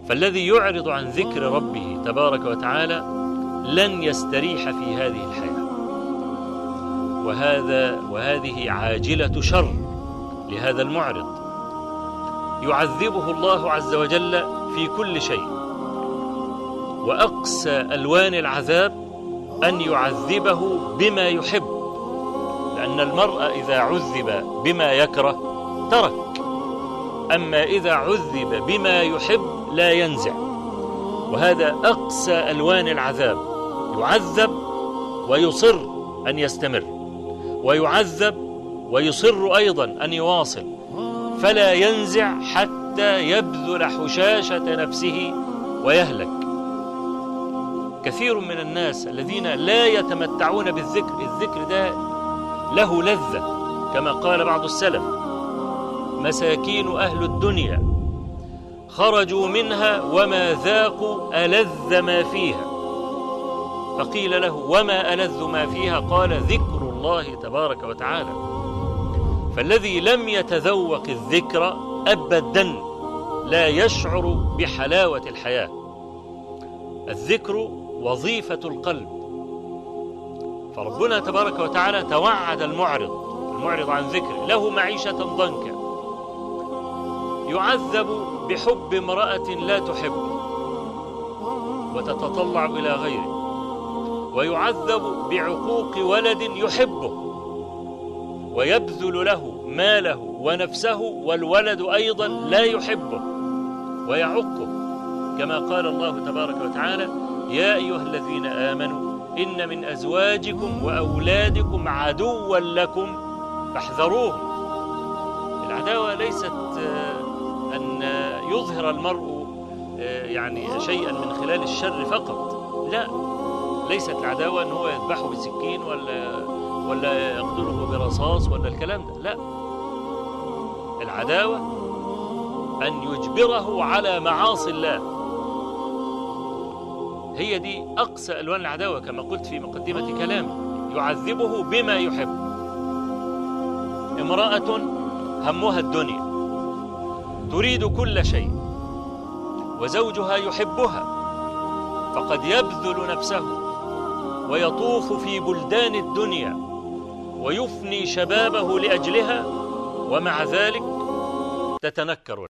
فالذي يعرض عن ذكر ربه تبارك وتعالى لن يستريح في هذه الحياة، وهذه عاجلة شر لهذا المعرض، يعذبه الله عز وجل في كل شيء. وأقسى ألوان العذاب أن يعذبه بما يحب، لأن المرء إذا عذب بما يكره ترك، أما إذا عذب بما يحب لا ينزع. وهذا أقسى ألوان العذاب، يعذب ويصر أن يستمر، ويعذب ويصر أيضا أن يواصل، فلا ينزع حتى يبذل حشاشة نفسه ويهلك. كثير من الناس الذين لا يتمتعون بالذكر، الذكر ده له لذة كما قال بعض السلف: مساكين أهل الدنيا خرجوا منها وما ذاقوا ألذ ما فيها. فقيل له: وما ألذ ما فيها؟ قال: ذكر الله تبارك وتعالى. فالذي لم يتذوق الذكر أبدا لا يشعر بحلاوة الحياة. الذكر وظيفة القلب، فربنا تبارك وتعالى توعد المعرض عن ذكر له معيشة ضنكا، يعذب بحب امرأة لا تحبه وتتطلع إلى غيره، ويعذب بعقوق ولد يحبه ويبذل له ماله ونفسه، والولد أيضا لا يحبه ويعقه، كما قال الله تبارك وتعالى: يا أيها الذين آمنوا إن من أزواجكم وأولادكم عدوا لكم فاحذروهم. العداوة ليست أن يظهر المرء يعني شيئا من خلال الشر فقط، لا، ليست العداوة أن هو يذبحه بسكين ولا يقتله برصاص ولا الكلام ده، لا. العداوة أن يجبره على معاصي الله، هي دي أقسى ألوان العداوة كما قلت في مقدمة كلامي. يعذبه بما يحب. امرأة همها الدنيا تريد كل شيء، وزوجها يحبها، فقد يبذل نفسه ويطوف في بلدان الدنيا ويفني شبابه لأجلها، ومع ذلك تتنكر